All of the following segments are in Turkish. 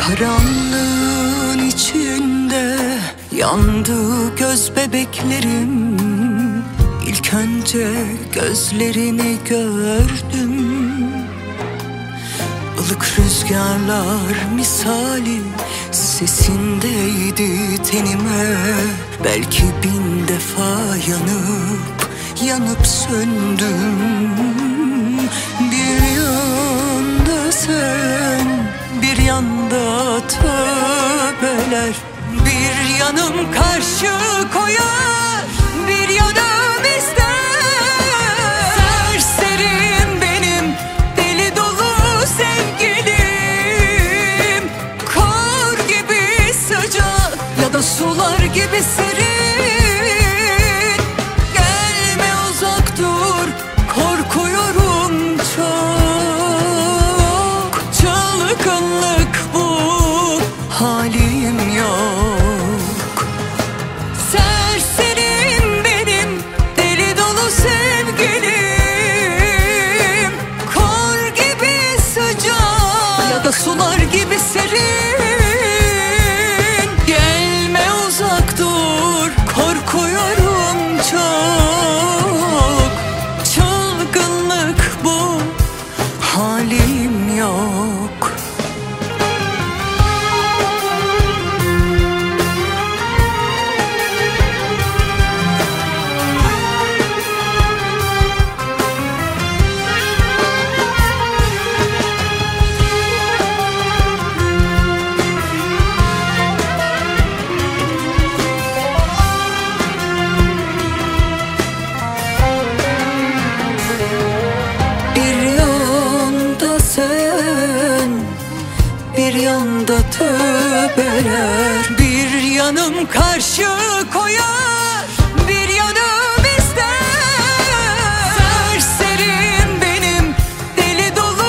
Karanlığın içinde yandı göz bebeklerim. İlk önce gözlerini gördüm. Ilık rüzgarlar misali sesindeydi tenime. Belki 1000 defa yanıp söndüm. Bir yanda sen, bir yanda tövbeler. Bir yanım karşı koyar, bir yanım ister. Serserim benim, deli dolu sevgilim. Kar gibi sıcak ya da sular gibi serin. Gelme uzak dur, korkuyorum çok. Çılgınlık bu, halim yok. Serserim benim, deli dolu sevgilim. Kar gibi sıcak ya da sular gibi serin. Gelme uzak dur, korkuyorum çok. Çılgınlık bu, halim yok. Bir yanda tövbeler, bir yanım karşı koyar, bir yanım ister. Serserim benim, deli dolu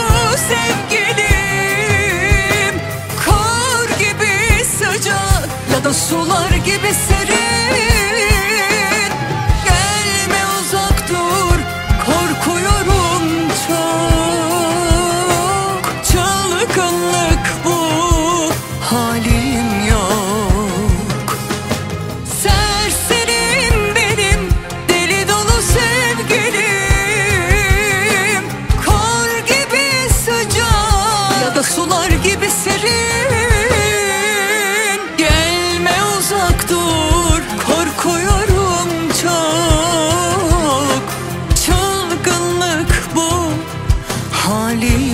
sevgilim. Kar gibi sıcak ya da sular gibi serin. Gelme uzak dur, korkuyorum çok. Çılgınlık bu, halim yok. Serserim benim, deli dolu sevgilim. Kar gibi sıcak ya da sular gibi serin. Gelme uzak dur, korkuyorum çok. Çılgınlık bu, halim